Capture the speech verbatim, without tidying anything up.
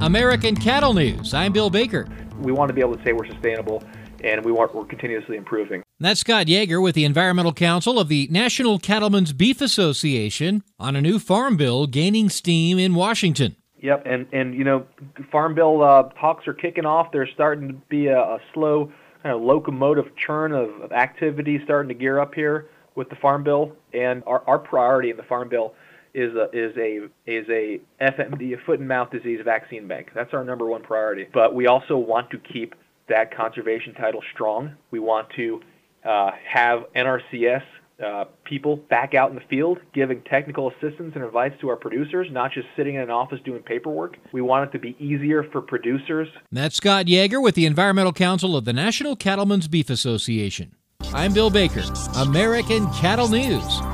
American Cattle News. I'm Bill Baker. We want to be able to say we're sustainable, and we want, we're continuously improving. That's Scott Yeager with the Environmental Council of the National Cattlemen's Beef Association on a new farm bill gaining steam in Washington. Yep, and, and you know, farm bill uh, talks are kicking off. There's starting to be a, a slow kind of locomotive churn of, of activity starting to gear up here with the farm bill, and our, our priority in the farm bill is a is a is a F M D, a foot and mouth disease vaccine bank. That's our number one priority. But we also want to keep that conservation title strong. We want to uh, have N R C S uh, people back out in the field giving technical assistance and advice to our producers, not just sitting in an office doing paperwork. We want it to be easier for producers. That's Scott Yeager with the Environmental Council of the National Cattlemen's Beef Association. I'm Bill Baker, American Cattle News.